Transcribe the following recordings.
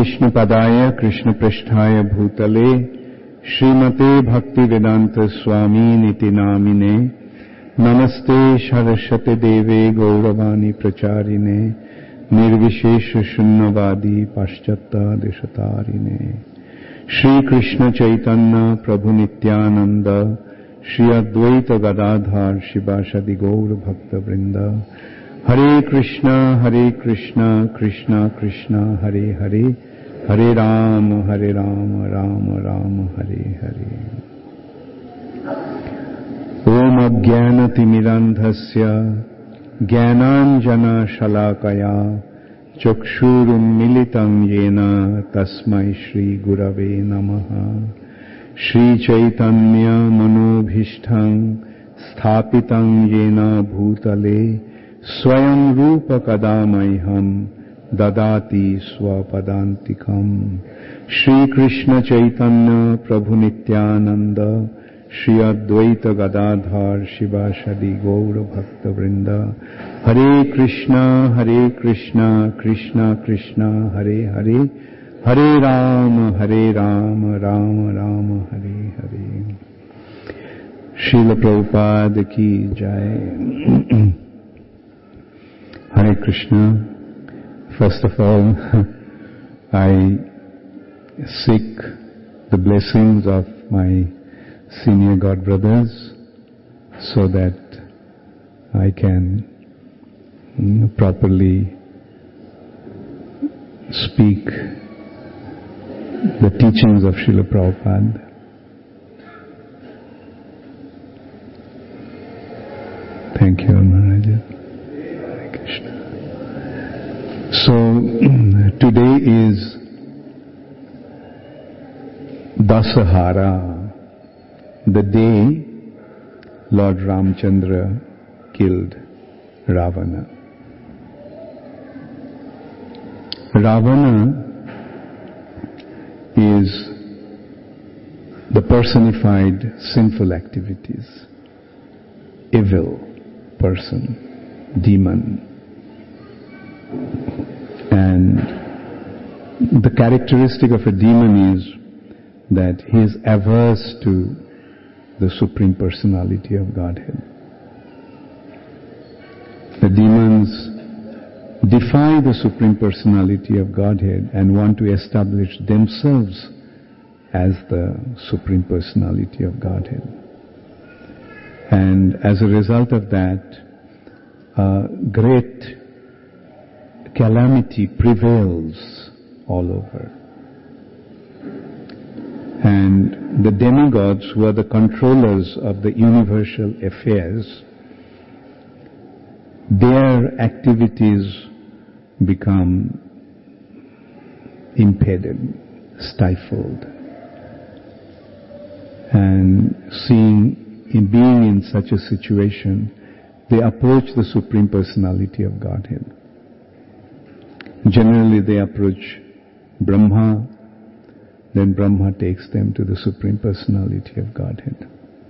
Vishnupadaya Krishna Pristhaya Bhutale Srimate Bhaktivedanta Swami Niti Namine Namaste Saraswate Deve Gauravani Pracharine Nirvishesha Shunyavadi Paschata Deshatarine Shri Krishna Chaitanya Prabhu Nityananda Shri Advaita Gadadhar Shivasadi Gaura Bhakta Vrinda Hare Krishna Krishna Krishna Hare Hare Hare Rama Rama Rama Hare Hare Om Ajnana Timirandhasya Jnananjana Shalakaya Chakshurun Militam Yena Tasmai Shri Gurave Namaha Shri Chaitanya Manobhishtham Sthapitam Yena Bhutale Swayam Rupa Kadamaiham Dadati Swapadantikam Shri Krishna Chaitanya Prabhu Nityananda Shri Advaita Gadadhar Shivasadi Gaura Bhakta Vrinda Hare Krishna Krishna Krishna Hare Hare Hare Rama Rama Rama Hare Hare Srila Prabhupada Ki Jai. Hare Krishna. First of all, I seek the blessings of my senior God brothers so that I can properly speak the teachings of Srila Prabhupada. Thank you, Maharaja. Hare Krishna. So, today is Dasahara, the day Lord Ramchandra killed Ravana. Ravana is the personified sinful activities, evil person, demon. And the characteristic of a demon is that he is averse to the Supreme Personality of Godhead. The demons defy the Supreme Personality of Godhead and want to establish themselves as the Supreme Personality of Godhead. And as a result of that, great calamity prevails all over. And the demigods, who are the controllers of the universal affairs, their activities become impeded, stifled. And being in such a situation, they approach the Supreme Personality of Godhead. Generally they approach Brahma, then Brahma takes them to the Supreme Personality of Godhead.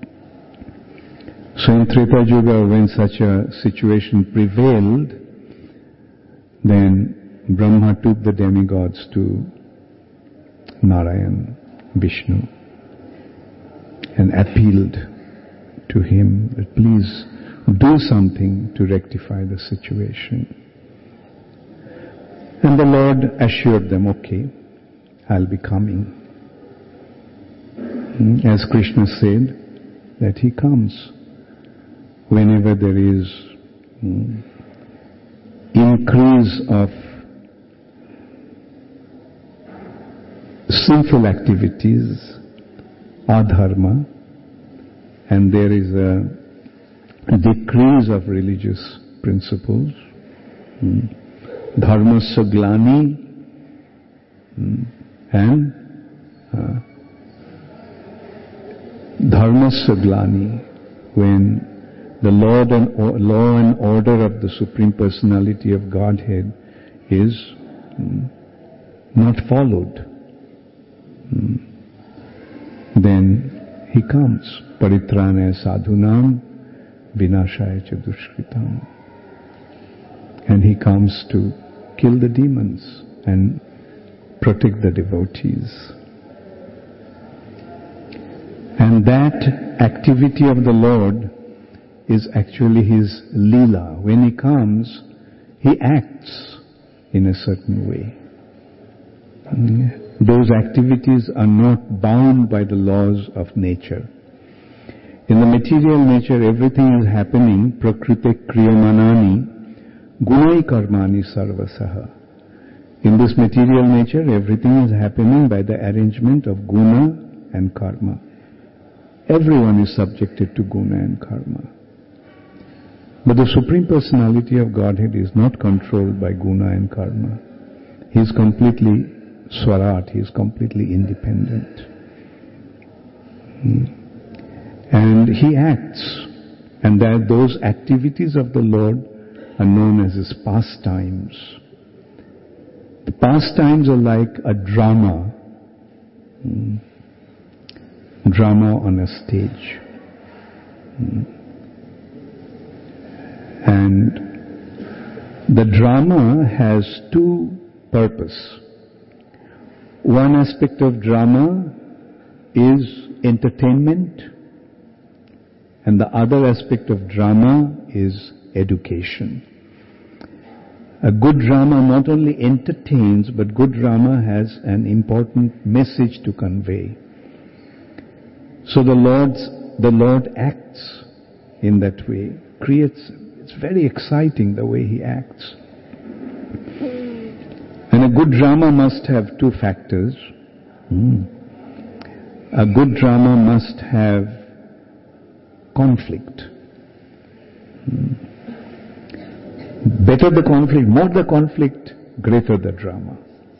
So in Treta Yuga, when such a situation prevailed, then Brahma took the demigods to Narayan, Vishnu, and appealed to him that please do something to rectify the situation. And the Lord assured them, okay, I'll be coming. As Krishna said, that he comes whenever there is increase of sinful activities, adharma, and there is a decrease of religious principles. Dharmasya glani and dharmasya glani, when the law and order of the Supreme Personality of Godhead is not followed, then he comes. Paritrānaya sadhunam vinashaya ca dushkritam. And he comes to kill the demons and protect the devotees. And that activity of the Lord is actually His Leela. When He comes, He acts in a certain way. Those activities are not bound by the laws of nature. In the material nature, everything is happening prakrite kriyamanani gunai karmani sarvasaha. In this material nature, everything is happening by the arrangement of guna and karma. Everyone is subjected to guna and karma. But the Supreme Personality of Godhead is not controlled by guna and karma. He is completely swarat, he is completely independent. And He acts, and that those activities of the Lord are known as His pastimes. The pastimes are like a drama. Drama on a stage. And the drama has two purposes. One aspect of drama is entertainment, and the other aspect of drama is education. A good drama not only entertains, but good drama has an important message to convey. So the Lord acts in that way, it's very exciting the way He acts. And a good drama must have two factors. A good drama must have conflict. Better the conflict, more the conflict, greater the drama.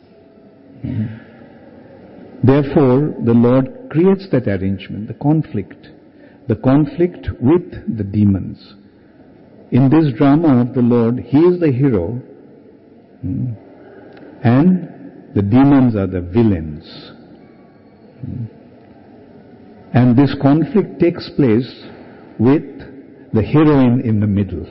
Therefore, the Lord creates that arrangement, the conflict with the demons. In this drama of the Lord, He is the hero, and the demons are the villains. And this conflict takes place with the heroine in the middle.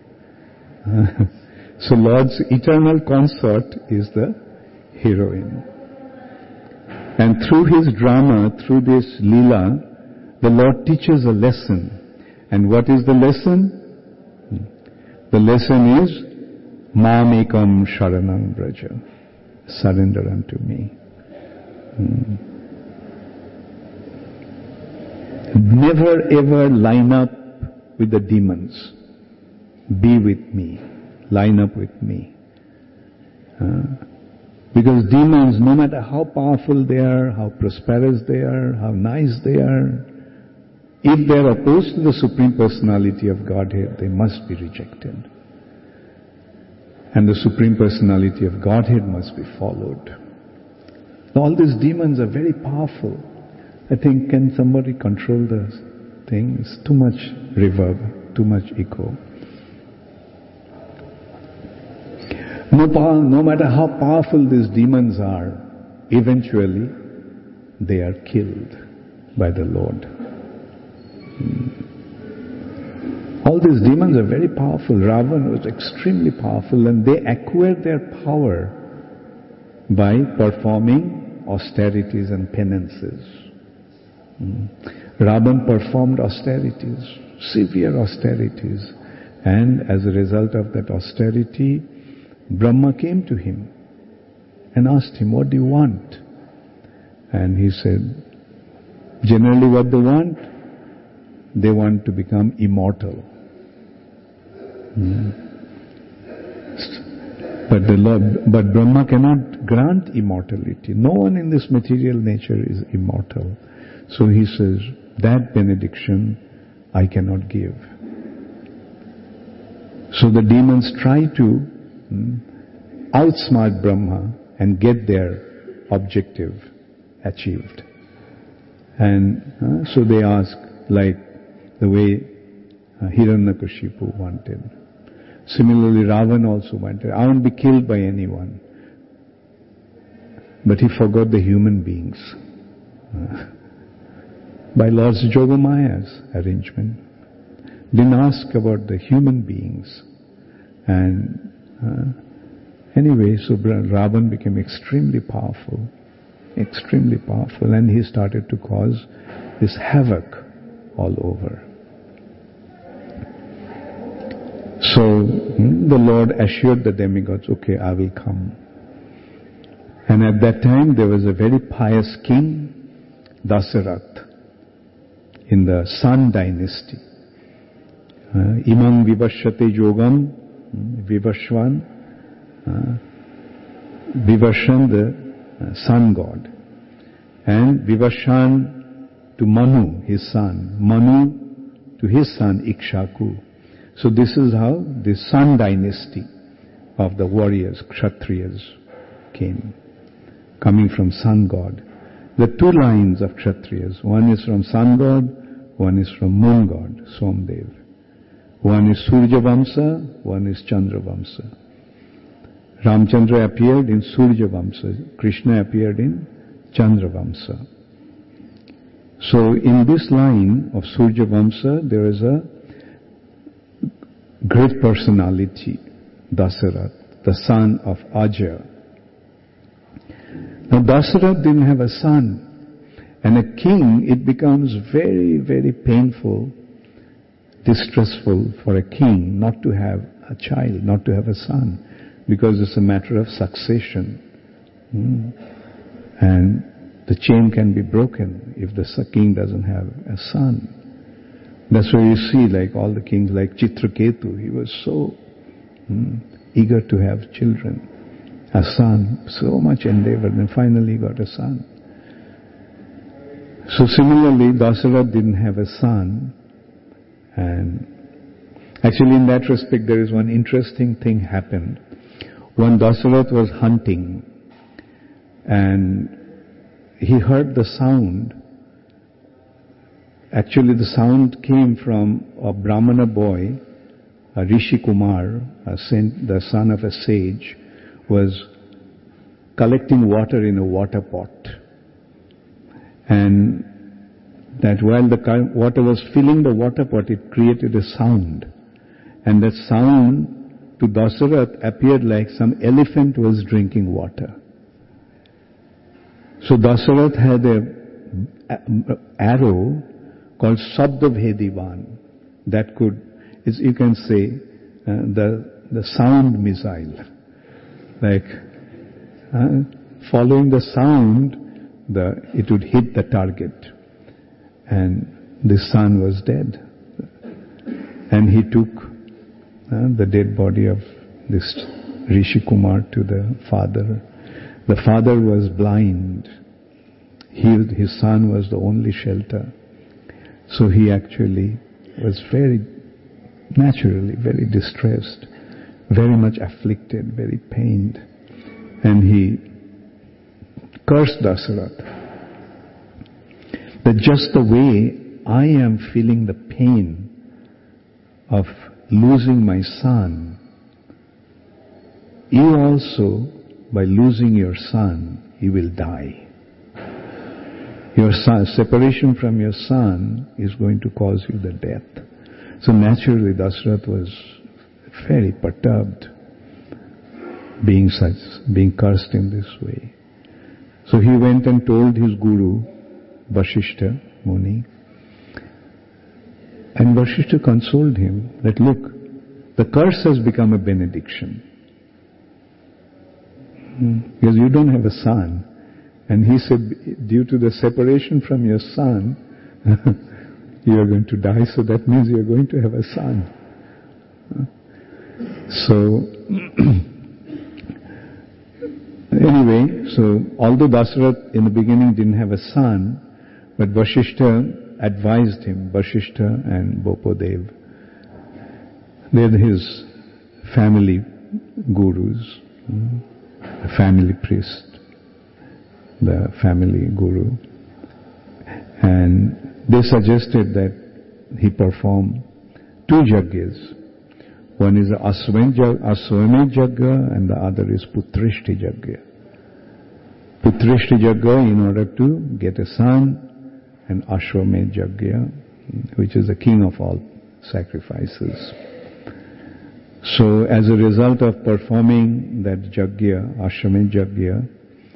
So Lord's eternal consort is the heroine. And through His drama, through this Leela, the Lord teaches a lesson. And what is the lesson? The lesson is Mam ekam sharanam braja. Surrender unto me. Never ever line up with the demons. Be with me. Line up with me. Because demons, no matter how powerful they are, how prosperous they are, how nice they are, if they are opposed to the Supreme Personality of Godhead, they must be rejected. And the Supreme Personality of Godhead must be followed. All these demons are very powerful. I think, can somebody control the thing? It's too much reverb, too much echo. No matter how powerful these demons are, eventually they are killed by the Lord. All these demons are very powerful. Ravan was extremely powerful, and they acquired their power by performing austerities and penances. Ravan performed austerities, severe austerities, and as a result of that austerity, Brahma came to him and asked him, "What do you want?" And he said, generally what they want to become immortal. But Brahma cannot grant immortality. No one in this material nature is immortal. So he says, that benediction I cannot give. So the demons try to outsmart Brahma and get their objective achieved. And so they ask, like the way Hiranyakashipu wanted. Similarly, Ravan also wanted, I won't be killed by anyone. But he forgot the human beings. By Lord Jogamaya's arrangement. Didn't ask about the human beings. And Anyway, so Ravan became extremely powerful, and he started to cause this havoc all over. So the Lord assured the demigods, okay, I will come. And at that time there was a very pious king, Dasarath, in the San dynasty. Imam Vivashyate Yogam, Vivashvan, Vivashan, the sun god, and Vivashan to Manu, his son, Manu to his son Ikshaku. So this is how the Sun dynasty of the warriors, Kshatriyas, came, coming from sun god. The two lines of Kshatriyas, one is from sun god, one is from moon god, Somdev. One is Surya Vamsa, one is Chandra Vamsa. Ramchandra appeared in Surya Vamsa, Krishna appeared in Chandra Vamsa. So in this line of Surya Vamsa, there is a great personality, Dasarath, the son of Aja. Now Dasarath didn't have a son, and a king, it becomes very, very painful, distressful for a king not to have a child, not to have a son, because it's a matter of succession. And the chain can be broken if the king doesn't have a son. That's why you see like all the kings like Chitraketu, he was so eager to have children, a son, so much endeavored, and finally got a son. So similarly, Dasarath didn't have a son, and actually in that respect there is one interesting thing happened. When Dasarath was hunting, and he heard the sound. Actually the sound came from a Brahmana boy, a Rishi Kumar, the son of a sage, was collecting water in a water pot. And that while the water was filling the water pot, it created a sound. And that sound to Dasarath appeared like some elephant was drinking water. So Dasarath had an arrow called Sabdabhedivan that could, you can say, the sound missile. Like following the sound, it would hit the target. And the son was dead. And he took the dead body of this Rishi Kumar to the father. The father was blind. His son was the only shelter. So he actually was very distressed, very much afflicted, very pained. And he cursed Dasarath that just the way I am feeling the pain of losing my son, you also, by losing your son, you will die. Your son, separation from your son is going to cause you the death. So naturally Dasarath was very perturbed, being cursed in this way. So he went and told his guru, Vasishtha Muni, and Vasishtha consoled him that look, the curse has become a benediction. Because you don't have a son. And he said, due to the separation from your son, you are going to die, so that means you are going to have a son. So, anyway, so although Dasarath in the beginning didn't have a son, but Vasishtha advised him, Vasishtha and Bopodev. They're his family gurus, the family priest, the family guru. And they suggested that he perform two yajnas. One is Aswamedh Yajna and the other is Putrishti Yajna. Putrishti Yajna in order to get a son, and Ashwamedh Yajna, which is the king of all sacrifices. So as a result of performing that yajna, Ashwamedh yajna,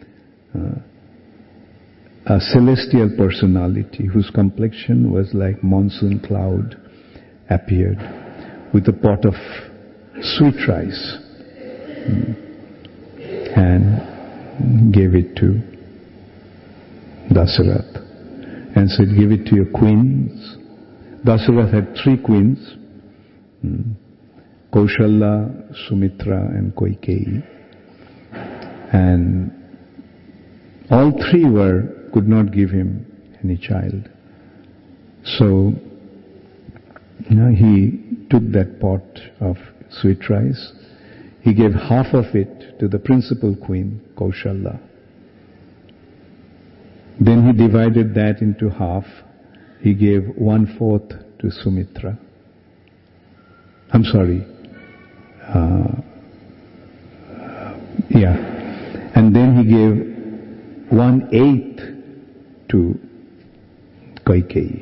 a celestial personality whose complexion was like monsoon cloud appeared with a pot of sweet rice and gave it to Dasarath and said, give it to your queens. Dasarath had 3 queens, Kaushalya, Sumitra and Kaikeyi, and all 3 could not give him any child. So, he took that pot of sweet rice. He gave half of it to the principal queen, Kaushalya. Then he divided that into half. He gave 1/4 to Sumitra. I'm sorry. And then he gave 1/8 to Kaikeyi.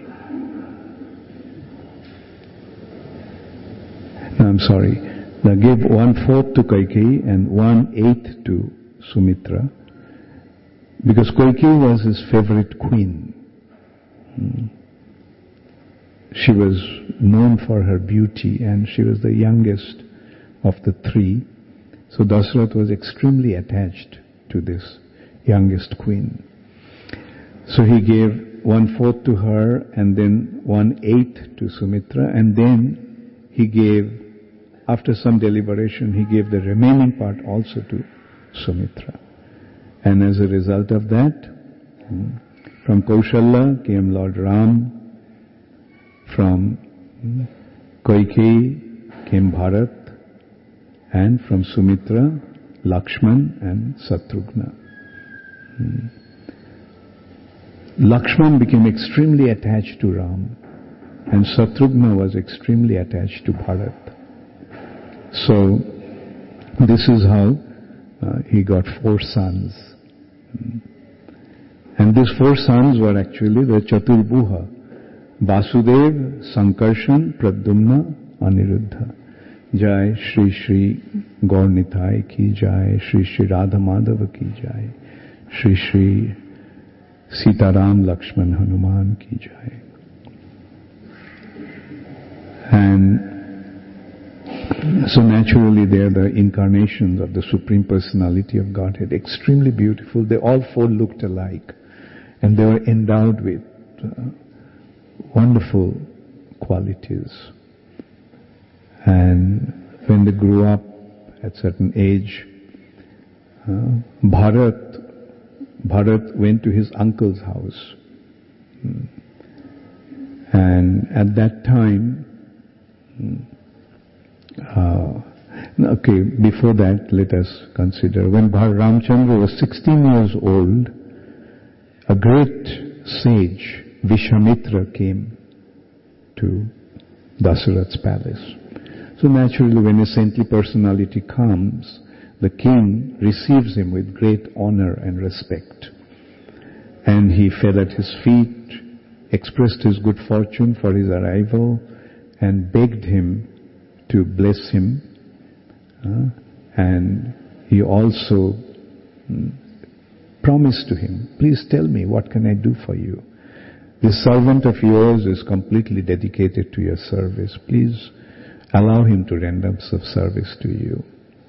No, I'm sorry. Now gave 1/4 to Kaikeyi and 1/8 to Sumitra, because Kaikeyi was his favorite queen. She was known for her beauty and she was the youngest of the 3. So Dasarath was extremely attached to this youngest queen. So he gave 1/4 to her and then 1/8 to Sumitra, and then he gave, after some deliberation, he gave the remaining part also to Sumitra. And as a result of that, from Kaushalya came Lord Ram, from Kaikeyi came Bharat, and from Sumitra, Lakshman and Satrughna. Lakshman became extremely attached to Ram, and Satrughna was extremely attached to Bharat. So, this is how he got 4 sons. And these 4 sons were actually the Chaturbhuja: Vasudev, Sankarshan, Pradyumna, Aniruddha. Jai Shri Shri Gaur Nitai ki Jai, Shri Shri Radha Madhava ki Jai, Shri Shri Sitaram Lakshman Hanuman ki Jai. And so naturally they are the incarnations of the Supreme Personality of Godhead, extremely beautiful. They all 4 looked alike, and they were endowed with wonderful qualities. And when they grew up at certain age, Bharat went to his uncle's house. And at that time, before that, let us consider, when Ramchandra was 16 years old, a great sage, Vishwamitra, came to Dasarath's palace. So naturally, when a saintly personality comes, the king receives him with great honor and respect. And he fell at his feet, expressed his good fortune for his arrival, and begged him to bless him. And he also promised to him, please tell me, what can I do for you? This servant of yours is completely dedicated to your service. Please allow him to render some service to you.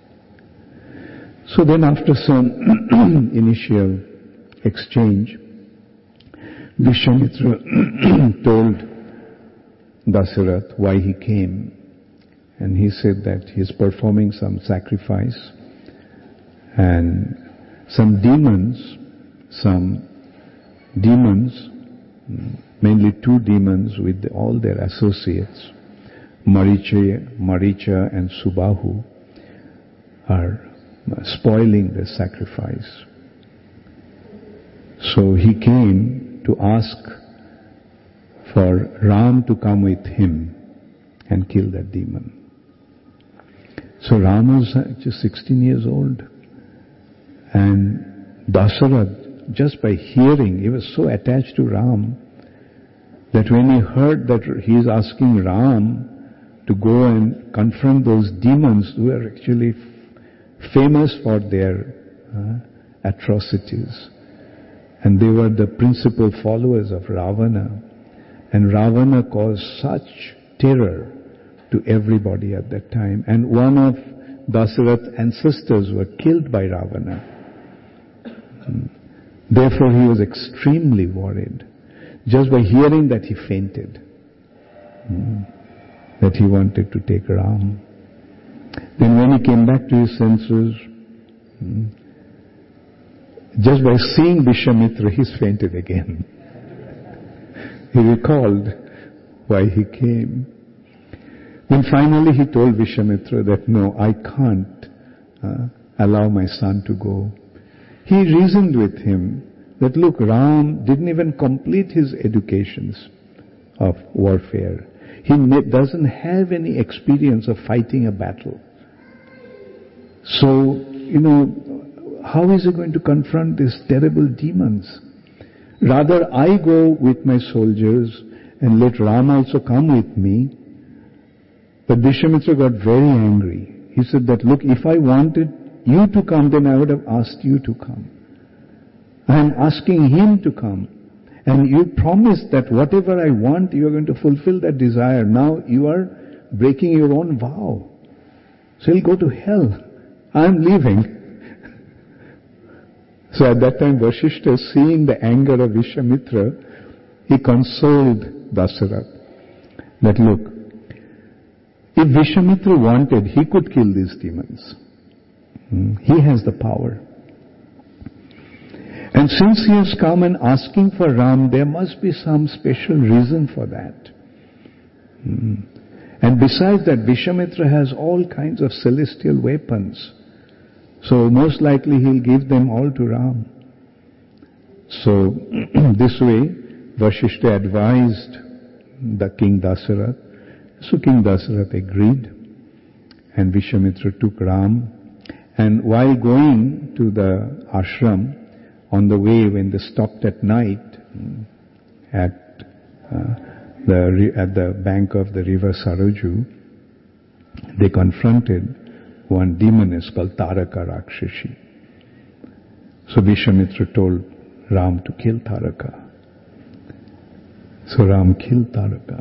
So then after some initial exchange, Vishwamitra told Dasarath why he came. And he said that he is performing some sacrifice, and some demons, mainly 2 demons with all their associates, Maricha and Subahu, are spoiling the sacrifice. So he came to ask for Ram to come with him and kill that demon. So Ram was just 16 years old, and Dasarath, just by hearing, he was so attached to Ram that when he heard that he is asking Ram to go and confront those demons who are actually famous for their atrocities. And they were the principal followers of Ravana. And Ravana caused such terror to everybody at that time. And one of Dasarath's ancestors were killed by Ravana. Therefore he was extremely worried. Just by hearing that he fainted. That he wanted to take Ram. Then when he came back to his senses, just by seeing Vishwamitra, he fainted again. He recalled why he came. Then finally he told Vishwamitra that no, I can't allow my son to go. He reasoned with him that look, Ram didn't even complete his educations of warfare. He doesn't have any experience of fighting a battle. So, how is he going to confront these terrible demons? Rather, I go with my soldiers and let Ram also come with me. But Vishwamitra got very angry. He said that, look, if I wanted you to come, then I would have asked you to come. I am asking him to come. And you promised that whatever I want, you are going to fulfill that desire. Now you are breaking your own vow. So he'll go to hell. I am leaving. So at that time, Vasishtha, seeing the anger of Vishwamitra, he consoled Dasarath that look, if Vishwamitra wanted, he could kill these demons. He has the power. And since he has come and asking for Ram, there must be some special reason for that. And besides that, Vishwamitra has all kinds of celestial weapons. So most likely he'll give them all to Ram. So this way, Vasishtha advised the King Dasarath. So King Dasarath agreed, and Vishwamitra took Ram. And while going to the ashram, on the way when they stopped at night at the bank of the river Saraju, they confronted one demoness called Taraka Rakshashi. So Vishwamitra told Ram to kill Taraka. So Ram killed Taraka.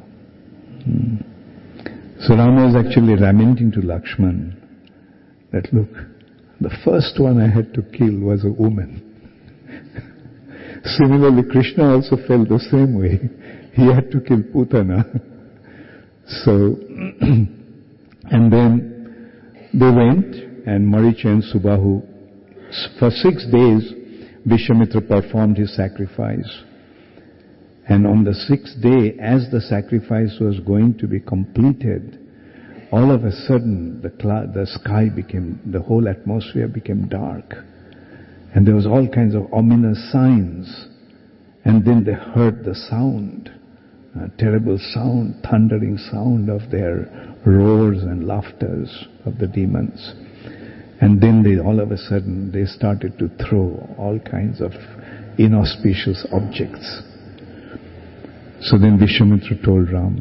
So Ram was actually lamenting to Lakshman that look, the first one I had to kill was a woman. Similarly, Krishna also felt the same way. He had to kill Putana. So, and then they went, and Maricha and Subahu, for 6 days, Vishwamitra performed his sacrifice. And on the 6th day, as the sacrifice was going to be completed, all of a sudden the sky became, the whole atmosphere became dark. And there was all kinds of ominous signs. And then they heard the sound, a terrible sound, thundering sound of their roars and laughters of the demons. And then all of a sudden they started to throw all kinds of inauspicious objects. So then Vishwamitra told Ram,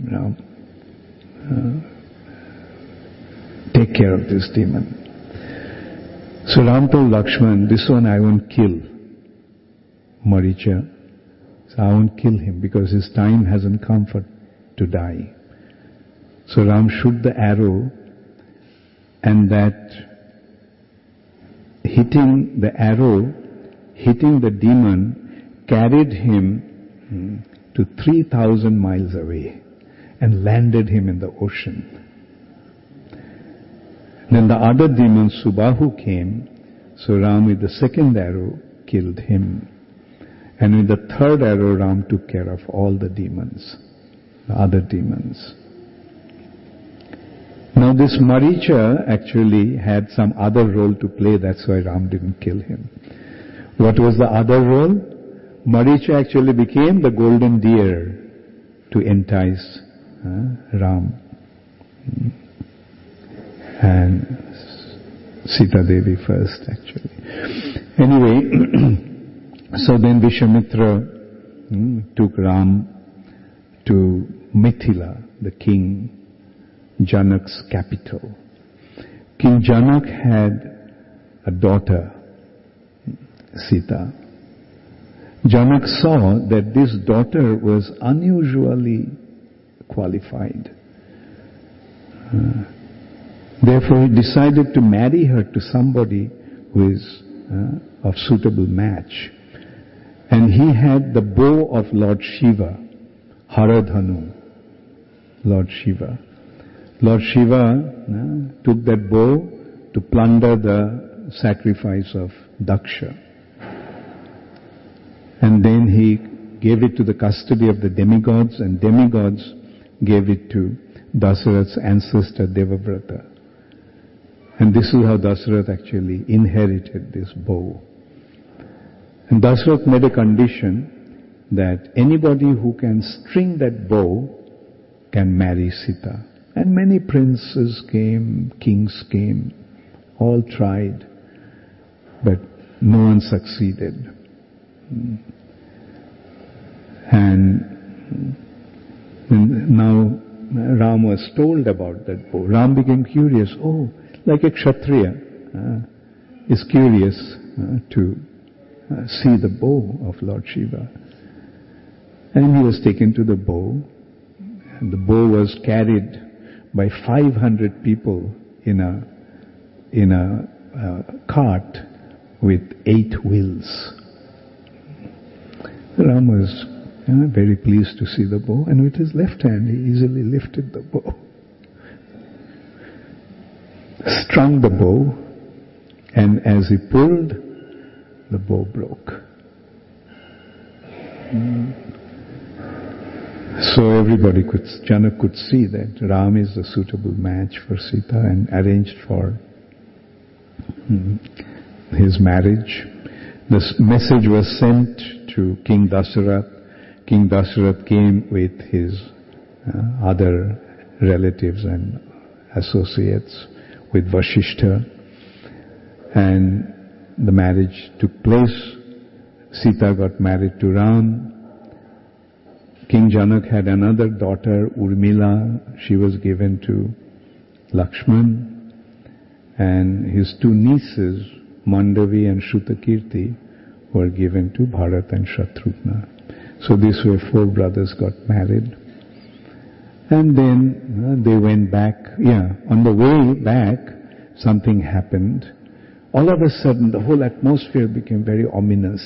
take care of this demon. So Ram told Lakshman, this one I won't kill, Maricha. So I won't kill him because his time hasn't come to die. So Ram shot the arrow, and that hitting the demon carried him to 3,000 miles away and landed him in the ocean. Then the other demon, Subahu, came. So Ram with the second arrow killed him. And with the third arrow, Ram took care of all the demons, the other demons. Now this Maricha actually had some other role to play, that's why Ram didn't kill him. What was the other role? Maricha actually became the golden deer to entice Ram. And Sita Devi first, actually. Anyway, so then Vishwamitra took Ram to Mithila, the king Janak's capital. King Janak had a daughter, Sita. Janak saw that this daughter was unusually qualified. Therefore he decided to marry her to somebody who is of suitable match. And he had the bow of Lord Shiva, Haradhanu, Lord Shiva. Lord Shiva took that bow to plunder the sacrifice of Daksha. And then he gave it to the custody of the demigods, and demigods gave it to Dasarath's ancestor Devavrata. And this is how Dasarath actually inherited this bow. And Dasarath made a condition that anybody who can string that bow can marry Sita. And many princes came, kings came, all tried, but no one succeeded. And now Ram was told about that bow. Ram became curious. Oh, like a Kshatriya is curious to see the bow of Lord Shiva. And he was taken to the bow. And the bow was carried by 500 people in a cart with 8 wheels. Ram was very pleased to see the bow, and with his left hand he easily lifted the bow, strung the bow, and as he pulled, the bow broke. So Janak could see that Ram is a suitable match for Sita and arranged for his marriage. This message was sent to King Dasarath. King Dasarath came with his other relatives and associates with Vasishtha, and the marriage took place. Sita got married to Ram. King Janak had another daughter, Urmila. She was given to Lakshman, and his 2 nieces, Mandavi and Shrutakirti, were given to Bharat and Shatrughna. So this way 4 brothers got married. And then they went back. On the way back, something happened. All of a sudden, the whole atmosphere became very ominous.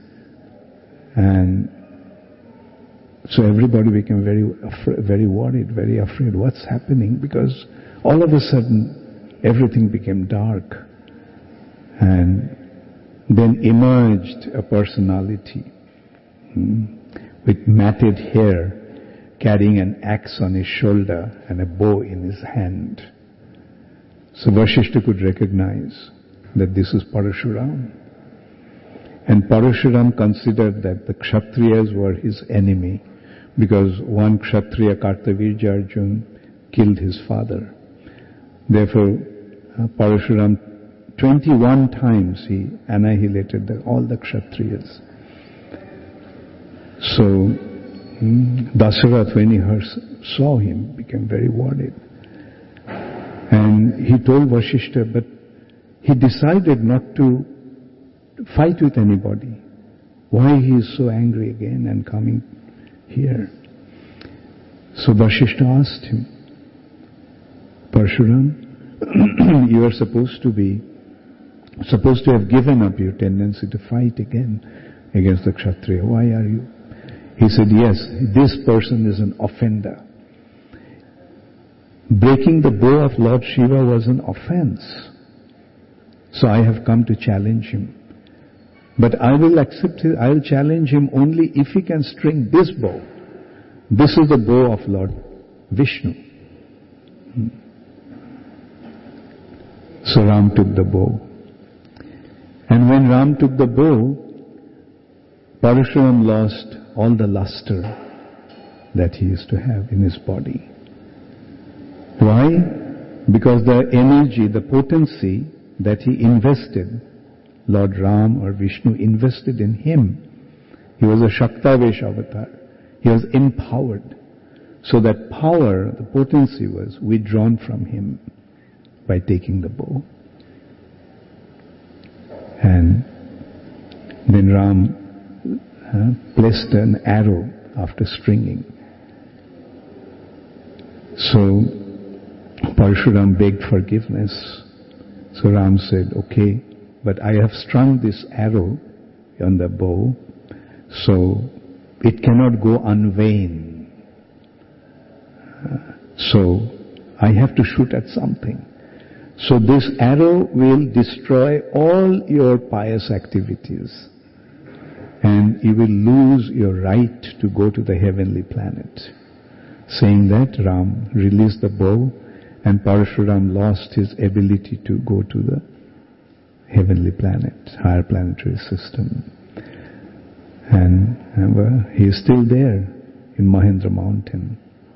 And so everybody became very worried, very afraid. What's happening? Because all of a sudden, everything became dark. And then emerged a personality with matted hair, carrying an axe on his shoulder and a bow in his hand. So Vasishtha could recognize that this is Parashuram. And Parashuram considered that the Kshatriyas were his enemy, because one Kshatriya, Kartavirja Arjun, killed his father. Therefore, Parashuram 21 times he annihilated all the Kshatriyas. So Dasarath, when he saw him, became very worried. And he told Vasishtha, but he decided not to fight with anybody. Why he is so angry again and coming here? So Vasishtha asked him, Parshuram, you are supposed to have given up your tendency to fight again against the Kshatriya. Why are you? He said, yes, this person is an offender. Breaking the bow of Lord Shiva was an offense. So I have come to challenge him. But I will challenge him only if he can string this bow. This is the bow of Lord Vishnu. So Ram took the bow. And when Ram took the bow, Parashuram lost all the luster that he used to have in his body. Why? Because the energy, the potency that he invested, Lord Ram or Vishnu invested in him, he was a Shaktavesh avatar. He was empowered. So that power, the potency was withdrawn from him by taking the bow. And then Ram placed an arrow after stringing. So Parshuram begged forgiveness. So Ram said, okay, but I have strung this arrow on the bow, so it cannot go unvain. So I have to shoot at something. So this arrow will destroy all your pious activities, and you will lose your right to go to the heavenly planet. Saying that, Ram released the bow, and Parashuram lost his ability to go to the heavenly planet, higher planetary system. And remember, he is still there in Mahendra Mountain.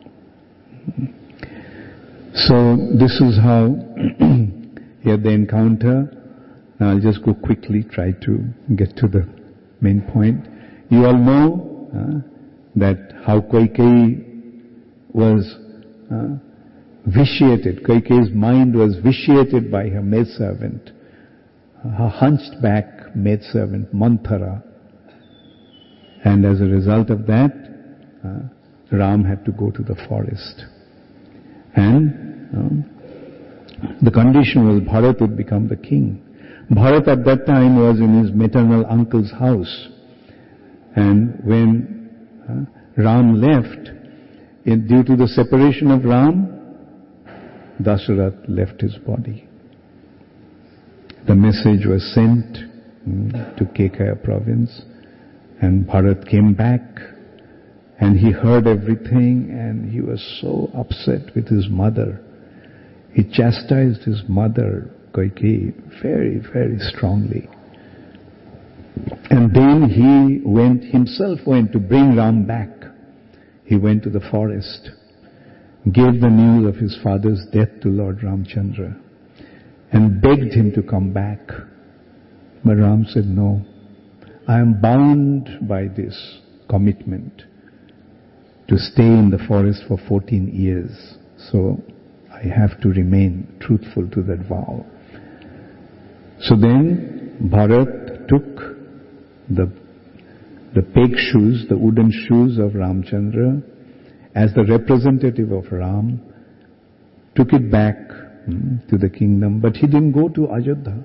So this is how he had the encounter. Now I'll just go quickly, try to get to the main point. You all know that how Kaikeyi was vitiated. Kaikeyi's mind was vitiated by her maidservant, her hunched back maidservant Manthara. And as a result of that, Ram had to go to the forest. And the condition was Bharat would become the king. Bharat at that time was in his maternal uncle's house. And when Ram left, due to the separation of Ram, Dasharatha left his body. The message was sent to Kekaya province, and Bharat came back, and he heard everything, and he was so upset with his mother. He chastised his mother, Kaikeyi, very, very strongly. And then he himself went to bring Ram back. He went to the forest, gave the news of his father's death to Lord Ramchandra, and begged him to come back. But Ram said, no, I am bound by this commitment to stay in the forest for 14 years. So I have to remain truthful to that vow. So then Bharat took the peg shoes, the wooden shoes of Ramchandra, as the representative of Ram, took it back to the kingdom, but he didn't go to Ajodhya.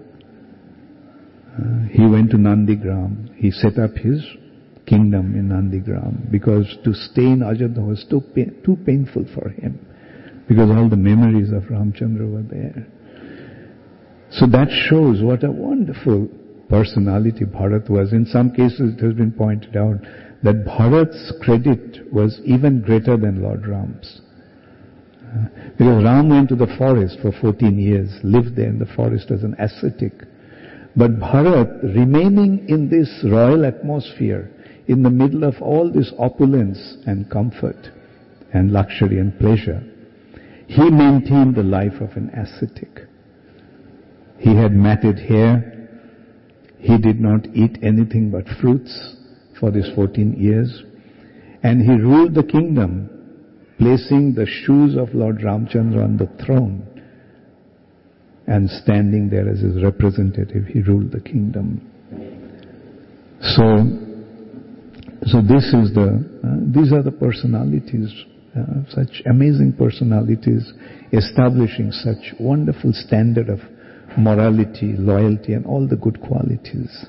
He went to Nandigram. He set up his kingdom in Nandigram, because to stay in Ajodhya was too painful for him, because all the memories of Ramchandra were there. So that shows what a wonderful personality Bharat was. In some cases it has been pointed out that Bharat's credit was even greater than Lord Ram's. Because Ram went to the forest for 14 years, lived there in the forest as an ascetic. But Bharat, remaining in this royal atmosphere, in the middle of all this opulence and comfort and luxury and pleasure, he maintained the life of an ascetic. He had matted hair. He did not eat anything but fruits for these 14 years. And he ruled the kingdom, placing the shoes of Lord Ramchandra on the throne and standing there as his representative. He ruled the kingdom. So these are the personalities, such amazing personalities, establishing such wonderful standard of morality, loyalty, and all the good qualities.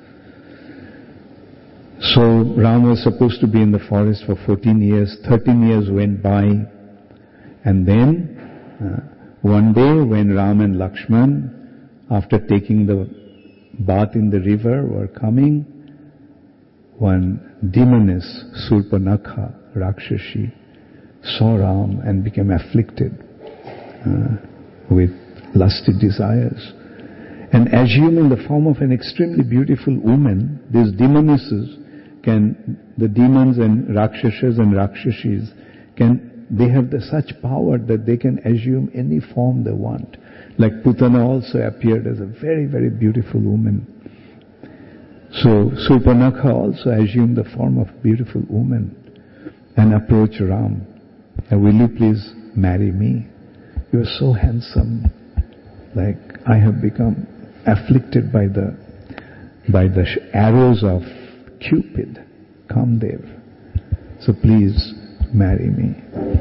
So Ram was supposed to be in the forest for 14 years. 13 years went by, and then one day when Ram and Lakshman, after taking the bath in the river, were coming, one demoness, Surpanakha, Rakshashi, saw Ram and became afflicted with lusty desires. And assuming the form of an extremely beautiful woman, these demonesses the demons and Rakshasas and Rakshashis they have such power that they can assume any form they want. Like Putana also appeared as a very, very beautiful woman. So Surpanakha also assumed the form of a beautiful woman and approached Ram. will you please marry me? You are so handsome. Like I have become afflicted by the arrows of Cupid, Kamdev. So please marry me.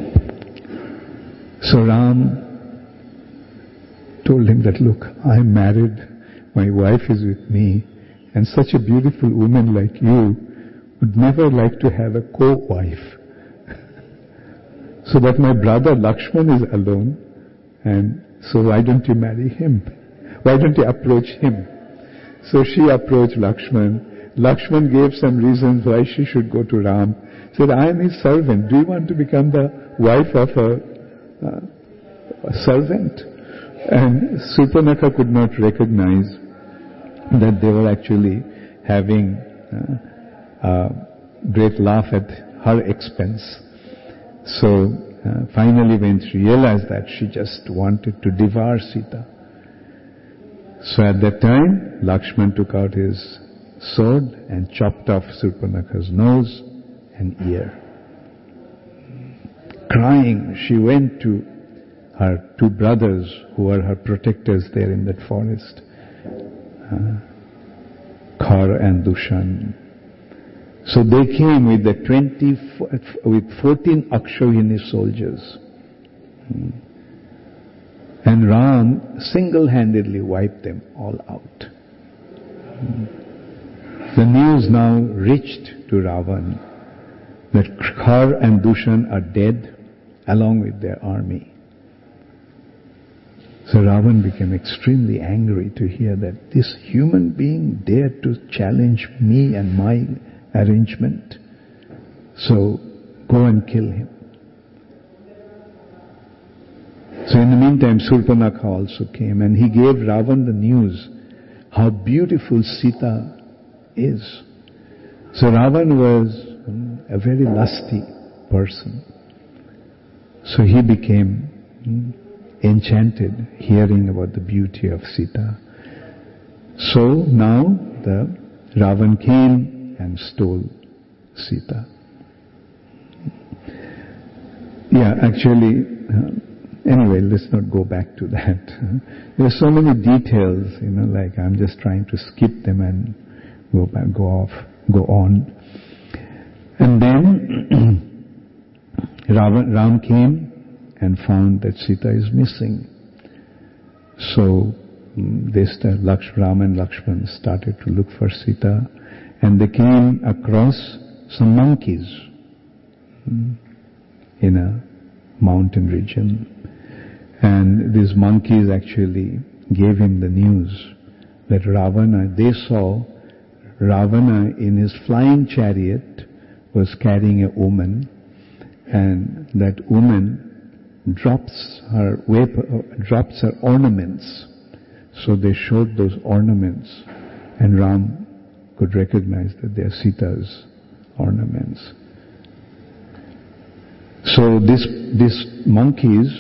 So Ram told him that, look, I am married, my wife is with me, and such a beautiful woman like you would never like to have a co-wife. So that my brother Lakshman is alone, and so why don't you marry him? Why don't you approach him? So she approached Lakshman. Lakshman gave some reasons why she should go to Ram. Said, I am his servant. Do you want to become the wife of a servant? And Surpanakha could not recognize that they were actually having a great laugh at her expense. So finally when she realized that, she just wanted to devour Sita. So at that time, Lakshman took out his sword and chopped off Surpanakha's nose and ear. Crying, she went to her two brothers who were her protectors there in that forest, Khar and Dushan. So they came with 14 Akshauhini soldiers. And Ram single-handedly wiped them all out. The news now reached to Ravan that Khar and Dushan are dead along with their army. So Ravan became extremely angry to hear that this human being dared to challenge me and my arrangement. So go and kill him. So in the meantime, Surpanakha also came and he gave Ravan the news how beautiful Sita is. So Ravan was a very lusty person. So he became enchanted hearing about the beauty of Sita. So now the Ravan came and stole Sita. Yeah, actually, anyway, let's not go back to that. There are so many details, like I'm just trying to skip them and go on. And then Ram came and found that Sita is missing. So Ram and Lakshman started to look for Sita, and they came across some monkeys in a mountain region. And these monkeys actually gave him the news that they saw Ravana in his flying chariot was carrying a woman, and that woman drops her ornaments. So they showed those ornaments, and Ram could recognize that they are Sita's ornaments. So these monkeys,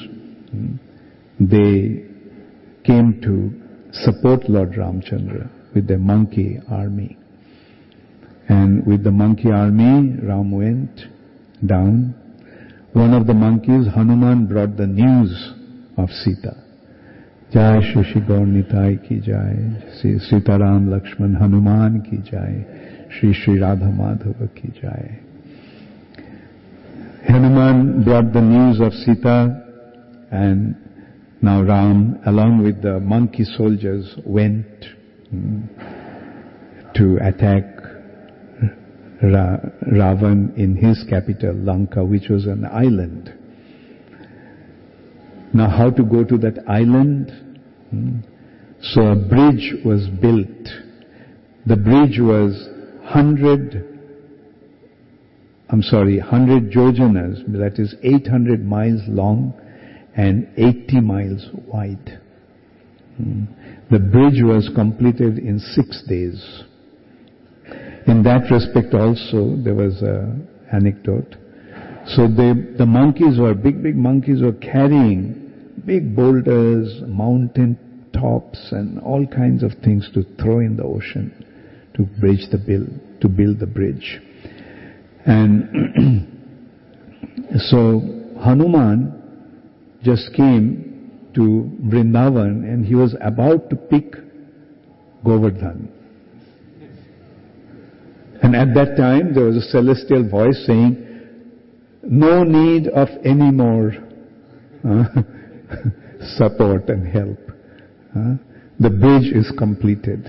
they came to support Lord Ramchandra with their monkey army. And with the monkey army, Ram went down. One of the monkeys, Hanuman, brought the news of Sita. Jai Shri Gaur Nitai ki jai, Sri Sitaram Lakshman Hanuman ki jai, Shri Radha Madhava ki jai. Hanuman brought the news of Sita, and now Ram, along with the monkey soldiers, went to attack Ravan in his capital, Lanka, which was an island. Now how to go to that island? So a bridge was built. The bridge was 100 jojanas, that is 800 miles long and 80 miles wide. The bridge was completed in 6 days. In that respect also, there was an anecdote. So the monkeys were, big monkeys were carrying big boulders, mountain tops and all kinds of things to throw in the ocean to build the bridge. And so Hanuman just came to Vrindavan and he was about to pick Govardhan. And at that time there was a celestial voice saying, no need of any more support and help. The bridge is completed.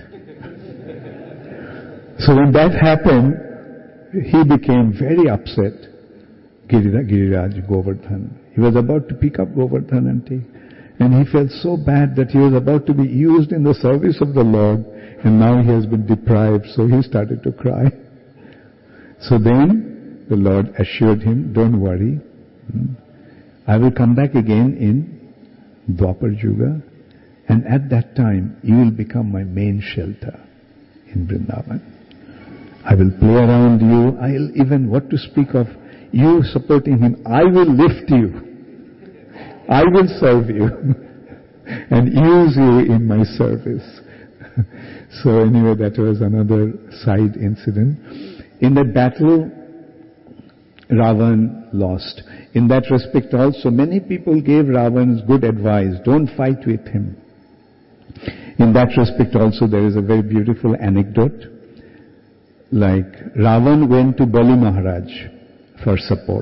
So when that happened, he became very upset, Giriraj Govardhan. He was about to pick up Govardhan and take. And he felt so bad that he was about to be used in the service of the Lord, and now he has been deprived, so he started to cry. So then the Lord assured him, don't worry, I will come back again in Dwapar Yuga, and at that time you will become my main shelter in Vrindavan. I will play around you, I'll even, what to speak of, you supporting him, I will lift you. I will serve you and use you in my service. So anyway, that was another side incident. In that battle, Ravan lost. In that respect also, many people gave Ravan good advice. Don't fight with him. In that respect also, there is a very beautiful anecdote. Like, Ravan went to Bali Maharaj for support.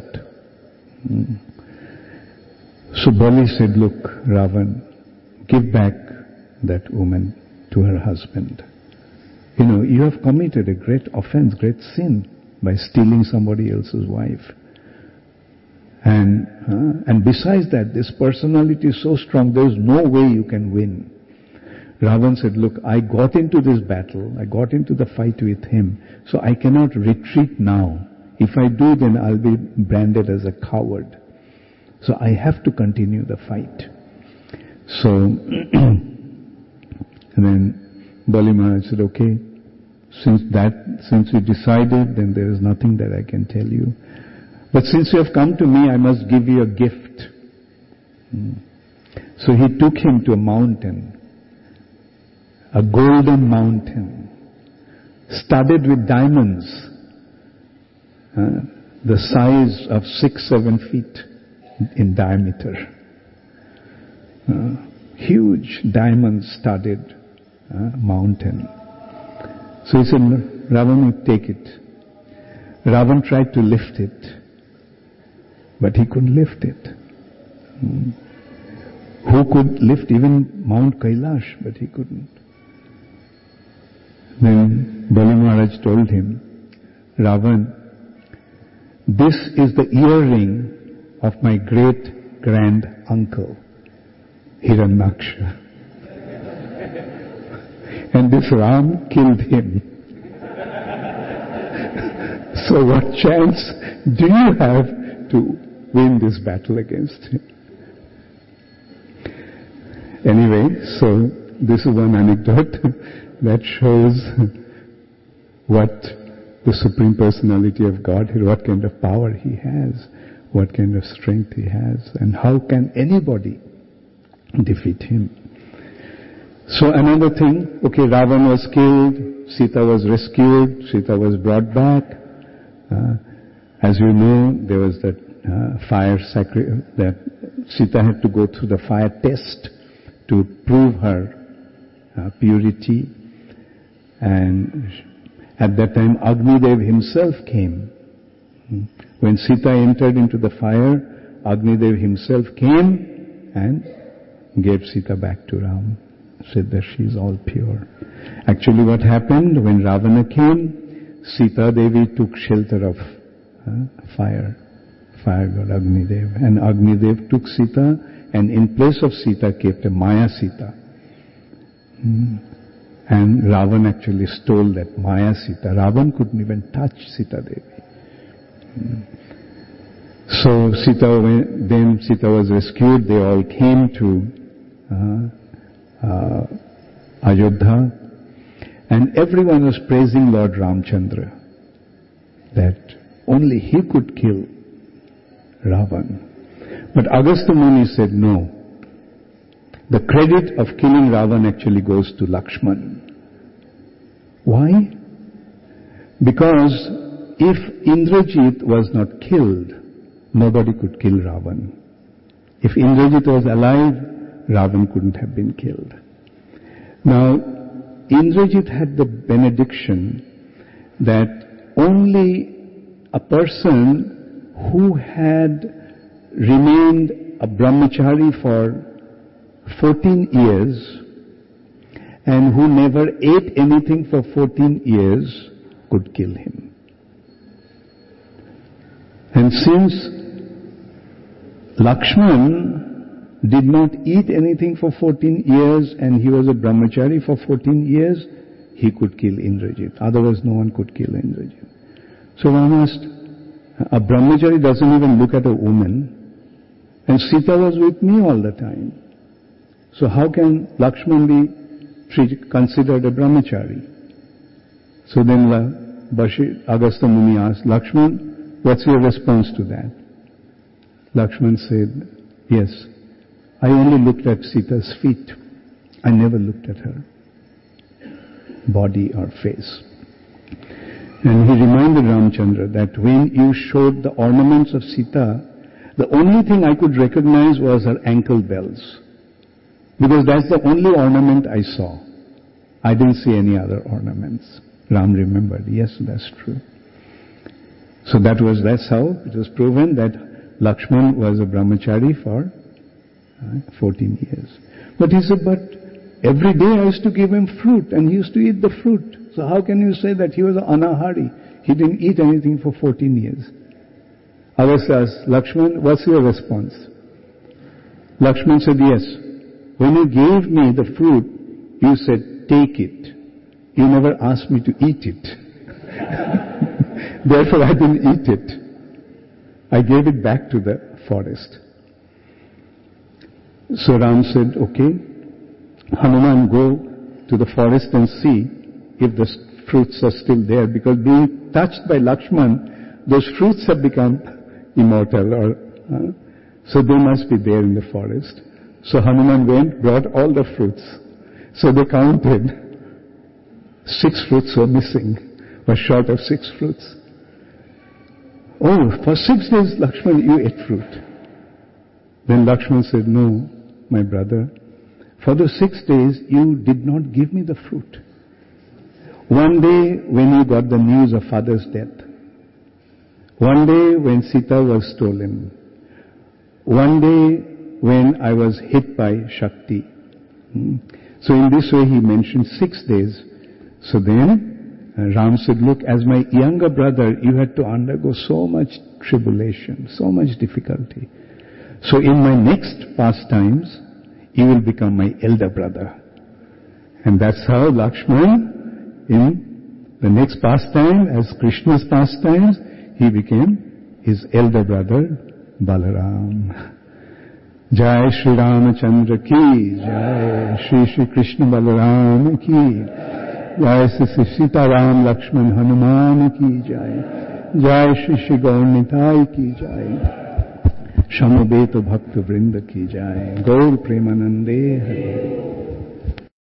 So Bali said, look, Ravan, give back that woman to her husband. You know, you have committed a great offense, great sin by stealing somebody else's wife. And besides that, this personality is so strong, there is no way you can win. Ravan said, look, I got into this battle, I got into the fight with him, so I cannot retreat now. If I do, then I'll be branded as a coward. So I have to continue the fight. So, and then Bali Maharaj said, okay, since you decided, then there is nothing that I can tell you. But since you have come to me, I must give you a gift. So he took him to a mountain, a golden mountain, studded with diamonds, the size of 6-7 feet in diameter. Huge diamond-studded mountain. So he said, Ravan, take it. Ravan tried to lift it, but he couldn't lift it. Who could lift even Mount Kailash, but he couldn't. Then Bali Maharaj told him, Ravan, this is the earring of my great-grand uncle, Hiranyaksha. And this Ram killed him. So what chance do you have to win this battle against him? Anyway, so this is one anecdote that shows what the Supreme Personality of Godhead, what kind of power He has, what kind of strength He has, and how can anybody defeat Him. So another thing, okay, Ravan was killed, Sita was rescued, Sita was brought back. As you know, there was that fire sacrifice, that Sita had to go through the fire test to prove her purity. And at that time, Agnidev himself came. When Sita entered into the fire, Agnidev himself came and gave Sita back to Ram. Said that she is all pure. Actually what happened, when Ravana came, Sita Devi took shelter of fire god Agnidev. And Agnidev took Sita and in place of Sita kept a Maya Sita. And Ravan actually stole that Maya Sita. Ravan couldn't even touch Sita Devi. So then Sita was rescued. They all came to Ayodhya, and everyone was praising Lord Ramchandra, that only he could kill Ravan. But Agastya Muni said, no, the credit of killing Ravan actually goes to Lakshman. Why? Because if Indrajit was not killed, nobody could kill Ravan. If Indrajit was alive, Ravan couldn't have been killed. Now, Indrajit had the benediction that only a person who had remained a brahmachari for 14 years and who never ate anything for 14 years could kill him. And since Lakshman did not eat anything for 14 years and he was a brahmachari for 14 years, he could kill Indrajit. Otherwise no one could kill Indrajit. So one asked, a brahmachari doesn't even look at a woman, and Sita was with me all the time. So how can Lakshman be considered a brahmachari? So then Agastya Muni asked, Lakshman, what's your response to that? Lakshman said, yes, I only looked at Sita's feet. I never looked at her body or face. And he reminded Ramchandra that when you showed the ornaments of Sita, the only thing I could recognize was her ankle bells. Because that's the only ornament I saw. I didn't see any other ornaments. Ram remembered, yes, that's true. So that's how it was proven that Lakshman was a brahmachari for 14 years. But he said, but every day I used to give him fruit and he used to eat the fruit. So how can you say that he was an anahari? He didn't eat anything for 14 years. Agastya asked, Lakshman, what's your response? Lakshman said, yes. When you gave me the fruit, you said, take it. You never asked me to eat it. Therefore I didn't eat it. I gave it back to the forest. So Ram said, okay, Hanuman, go to the forest and see if the fruits are still there, because being touched by Lakshman, those fruits have become immortal, so they must be there in the forest. So Hanuman went, brought all the fruits. So they counted. 6 fruits were missing, were short of 6 fruits. Oh, for 6 days, Lakshman, you ate fruit. Then Lakshman said, no, my brother, for those 6 days, you did not give me the fruit. One day, when you got the news of father's death, one day when Sita was stolen, one day when I was hit by Shakti. So in this way he mentioned 6 days. So then Ram said, look, as my younger brother, you had to undergo so much tribulation, so much difficulty. So in my next pastimes, you will become my elder brother. And that's how Lakshman, in the next pastime, as Krishna's pastimes, he became his elder brother, Balaram. Jai Shri Ramachandra ki, Jai Shri Krishna Balaram ki, Jai Shri Sita Ram Lakshman Hanuman ki, Jai Jai Shri Gaur Nitai ki, Jai Shamabeta Bhakta Vrinda ki, Jai Gaur Premanande Hare.